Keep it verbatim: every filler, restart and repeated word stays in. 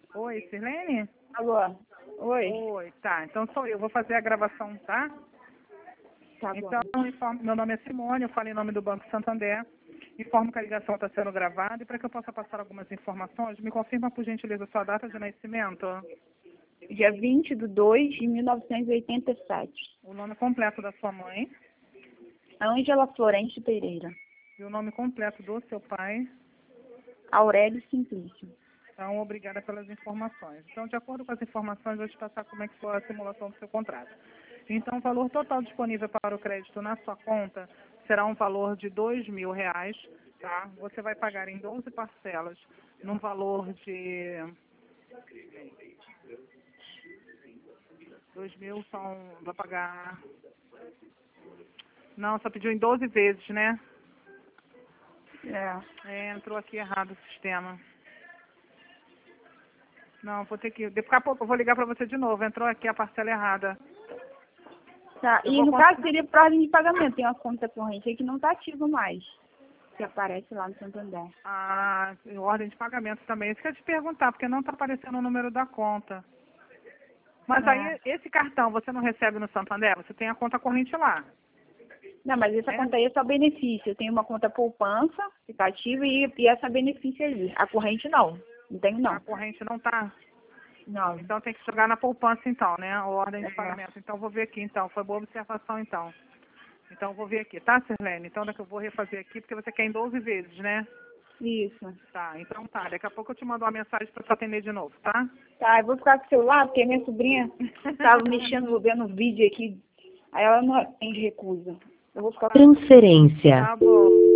Oi, Sirlene? Alô? Oi? Oi, tá. Então sou eu. Vou fazer a gravação, tá? Tá bom. Então, informo- meu nome é Simone, eu falo em nome do Banco Santander. Informo que a ligação está sendo gravada e para que eu possa passar algumas informações, me confirma, por gentileza, sua data de nascimento, Dia vinte de dois de mil novecentos e oitenta e sete. o nome completo da sua mãe Ângela Florente Pereira. e o nome completo do seu pai. Aurélio Simplício. Então, obrigada pelas informações. Então, de acordo com as informações, vou te passar como é que foi a simulação do seu contrato. Então, o valor total disponível para o crédito na sua conta será um valor de dois mil reais, tá? Você vai pagar em doze parcelas, num valor de dois mil, são, vai pagar... Não, só pediu em doze vezes, né? É. É, entrou aqui errado o sistema. Não, vou ter que... Daqui a pouco eu vou ligar para você de novo. Entrou aqui a parcela errada. Tá. Eu E vou no cons- caso seria por ordem de pagamento. Tem uma conta corrente aí que não está ativa mais. Que aparece lá no Santander. Ah, em ordem de pagamento também. Isso que eu ia te perguntar, porque não está aparecendo o número da conta. Mas Ah. aí, esse cartão você não recebe no Santander? Você tem a conta corrente lá. Não, mas essa É? conta aí é só benefício. Eu tenho uma conta poupança, que está ativa, e, e essa benefício aí. A corrente não. Não tenho não. A corrente não está? Não. Então tem que jogar na poupança então, né? A ordem de É. pagamento. Então vou ver aqui então. Foi boa observação então. Então vou ver aqui, tá, Sirlene? Então daqui eu vou refazer aqui, porque você quer em doze vezes, né? Isso. Tá, então tá. Daqui a pouco eu te mando uma mensagem para te atender de novo, tá? Tá, eu vou ficar com o celular, porque minha sobrinha estava mexendo, vendo um vídeo aqui, aí ela não tem recusa. Eu vou ficar com Transferência. Tá bom.